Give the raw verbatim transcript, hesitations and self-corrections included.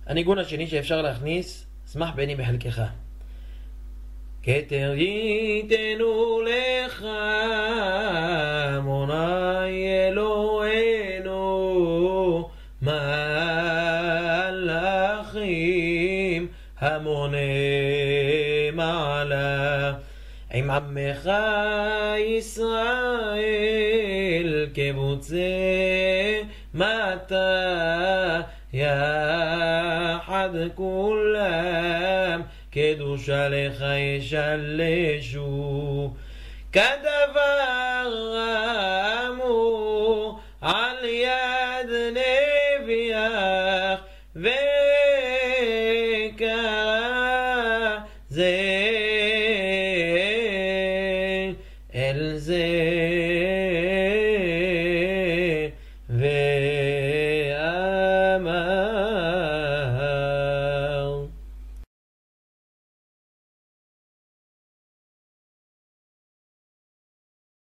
הניגון השני שאפשר להכניס, שמח בני בחלקך. כתר ייתנו לך מוני אלוהינו מלאכים המוני מעלה עם עמך ישראל כבוצי מטה יחד כולם קדושה לך ישלשו כדבר